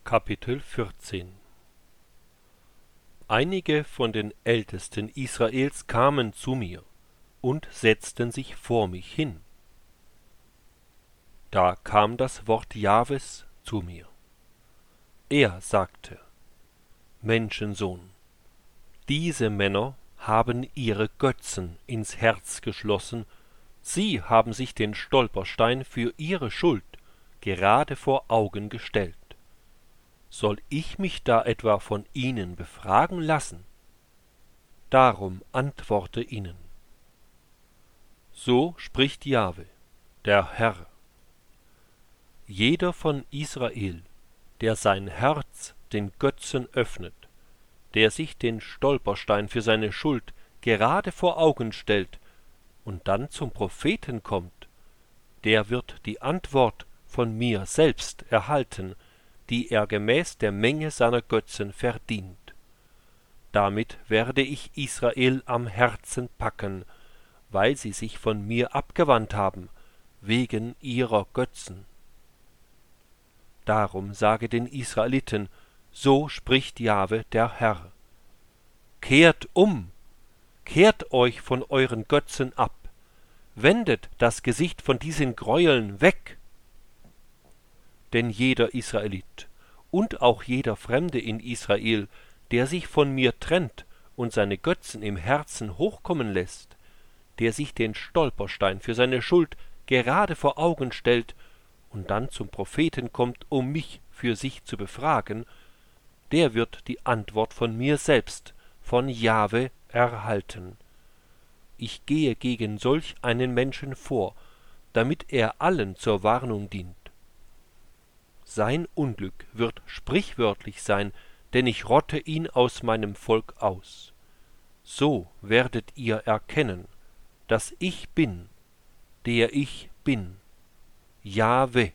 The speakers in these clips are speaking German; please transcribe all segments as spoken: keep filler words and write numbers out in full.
Kapitel vierzehn. Einige von den Ältesten Israels kamen zu mir und setzten sich vor mich hin. Da kam das Wort Jahwes zu mir. Er sagte: Menschensohn, diese Männer haben ihre Götzen ins Herz geschlossen, sie haben sich den Stolperstein für ihre Schuld gerade vor Augen gestellt. Soll ich mich da etwa von ihnen befragen lassen? Darum antworte ihnen: So spricht Jahwe, der Herr. Jeder von Israel, der sein Herz den Götzen öffnet, der sich den Stolperstein für seine Schuld gerade vor Augen stellt und dann zum Propheten kommt, der wird die Antwort von mir selbst erhalten, die er gemäß der Menge seiner Götzen verdient. Damit werde ich Israel am Herzen packen, weil sie sich von mir abgewandt haben, wegen ihrer Götzen. Darum sage den Israeliten: So spricht Jahwe, der Herr. Kehrt um, kehrt euch von euren Götzen ab, wendet das Gesicht von diesen Gräueln weg. Denn jeder Israelit und auch jeder Fremde in Israel, der sich von mir trennt und seine Götzen im Herzen hochkommen lässt, der sich den Stolperstein für seine Schuld gerade vor Augen stellt und dann zum Propheten kommt, um mich für sich zu befragen, der wird die Antwort von mir selbst, von Jahwe, erhalten. Ich gehe gegen solch einen Menschen vor, damit er allen zur Warnung dient. Sein Unglück wird sprichwörtlich sein, denn ich rotte ihn aus meinem Volk aus. So werdet ihr erkennen, dass ich bin, der ich bin, Jahwe.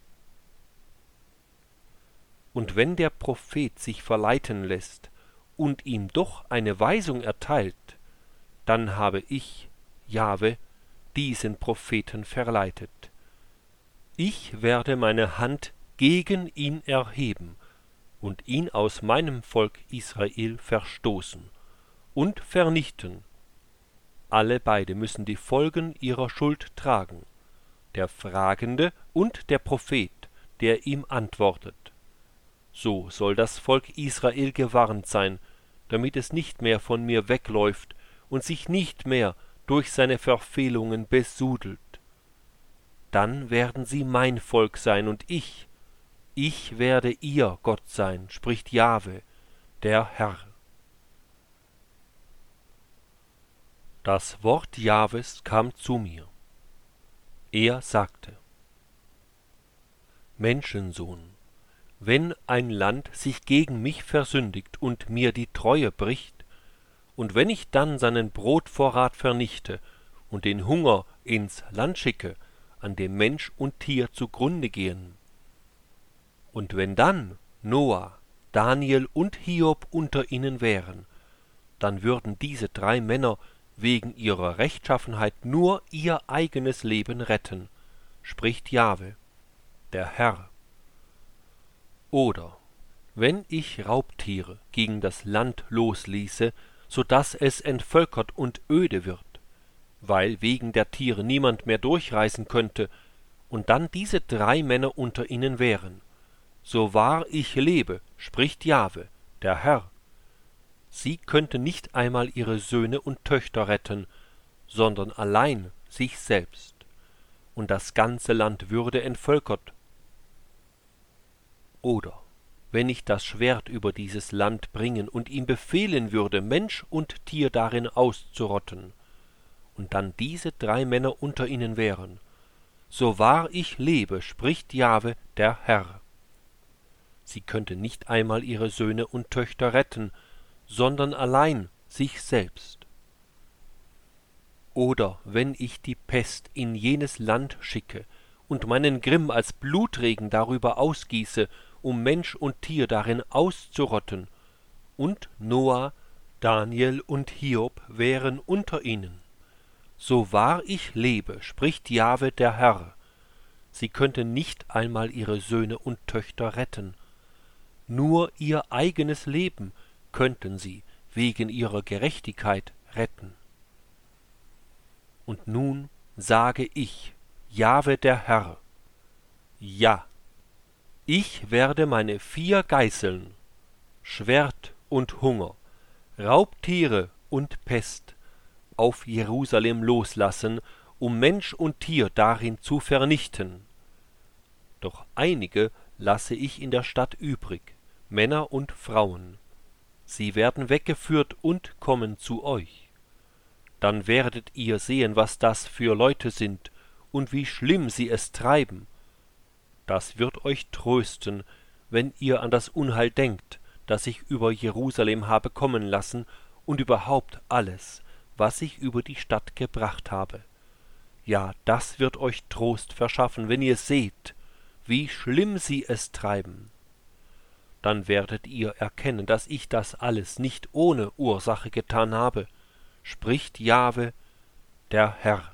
Und wenn der Prophet sich verleiten lässt und ihm doch eine Weisung erteilt, dann habe ich, Jahwe, diesen Propheten verleitet. Ich werde meine Hand gegen ihn erheben und ihn aus meinem Volk Israel verstoßen und vernichten. Alle beide müssen die Folgen ihrer Schuld tragen, der Fragende und der Prophet, der ihm antwortet. So soll das Volk Israel gewarnt sein, damit es nicht mehr von mir wegläuft und sich nicht mehr durch seine Verfehlungen besudelt. Dann werden sie mein Volk sein und ich, ich werde ihr Gott sein, spricht Jahwe, der Herr. Das Wort Jahwes kam zu mir. Er sagte: Menschensohn, wenn ein Land sich gegen mich versündigt und mir die Treue bricht, und wenn ich dann seinen Brotvorrat vernichte und den Hunger ins Land schicke, an dem Mensch und Tier zugrunde gehen, und wenn dann Noah, Daniel und Hiob unter ihnen wären, dann würden diese drei Männer wegen ihrer Rechtschaffenheit nur ihr eigenes Leben retten, spricht Jahwe, der Herr. Oder wenn ich Raubtiere gegen das Land losließe, so daß es entvölkert und öde wird, weil wegen der Tiere niemand mehr durchreisen könnte, und dann diese drei Männer unter ihnen wären, so wahr ich lebe, spricht Jahwe, der Herr. Sie könnten nicht einmal ihre Söhne und Töchter retten, sondern allein sich selbst, und das ganze Land würde entvölkert. Oder wenn ich das Schwert über dieses Land bringen und ihm befehlen würde, Mensch und Tier darin auszurotten, und dann diese drei Männer unter ihnen wären, so wahr ich lebe, spricht Jahwe, der Herr. Sie könnte nicht einmal ihre Söhne und Töchter retten, sondern allein sich selbst. Oder wenn ich die Pest in jenes Land schicke und meinen Grimm als Blutregen darüber ausgieße, um Mensch und Tier darin auszurotten, und Noah, Daniel und Hiob wären unter ihnen, so wahr ich lebe, spricht Jahwe, der Herr, sie könnten nicht einmal ihre Söhne und Töchter retten, nur ihr eigenes Leben könnten sie wegen ihrer Gerechtigkeit retten. Und nun sage ich, Jahwe der Herr, ja, ich werde meine vier Geißeln, Schwert und Hunger, Raubtiere und Pest, auf Jerusalem loslassen, um Mensch und Tier darin zu vernichten. Doch einige lasse ich in der Stadt übrig, Männer und Frauen. Sie werden weggeführt und kommen zu euch. Dann werdet ihr sehen, was das für Leute sind und wie schlimm sie es treiben. Das wird euch trösten, wenn ihr an das Unheil denkt, das ich über Jerusalem habe kommen lassen und überhaupt alles, was ich über die Stadt gebracht habe. Ja, das wird euch Trost verschaffen, wenn ihr seht, wie schlimm sie es treiben. Dann werdet ihr erkennen, dass ich das alles nicht ohne Ursache getan habe, spricht Jahwe, der Herr.